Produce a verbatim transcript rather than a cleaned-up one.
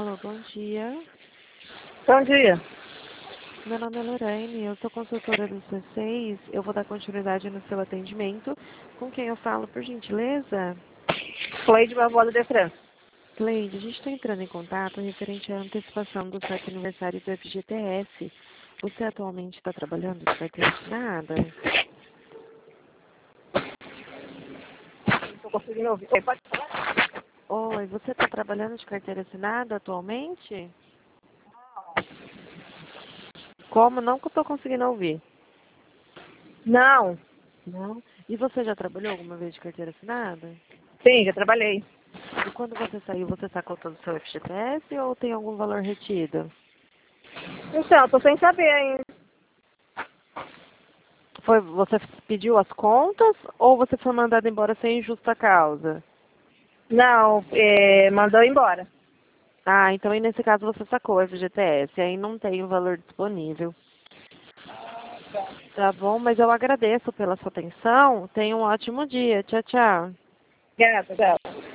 Alô, bom dia. Bom dia. Meu nome é Lorraine, eu sou consultora do C seis. Eu vou dar continuidade no seu atendimento. Com quem eu falo, por gentileza? Cleide Barbosa de França. Cleide, a gente está entrando em contato referente à antecipação do certo aniversário do F G T S. Você atualmente está trabalhando de carteira assinada? Não estou conseguindo ouvir. Oi, pode falar? Oi, você está trabalhando de carteira assinada atualmente? Como? Não que eu estou conseguindo ouvir. Não. Não? E você já trabalhou alguma vez de carteira assinada? Sim, já trabalhei. E quando você saiu, você sacou todo o seu F G T S ou tem algum valor retido? Então, estou sem saber ainda. Foi, você pediu as contas ou você foi mandado embora sem justa causa? Não, é, mandou embora. Ah, então aí nesse caso você sacou o F G T S, aí não tem o valor disponível. Tá bom, mas eu agradeço pela sua atenção. Tenha um ótimo dia. Tchau, tchau. Obrigada, tchau.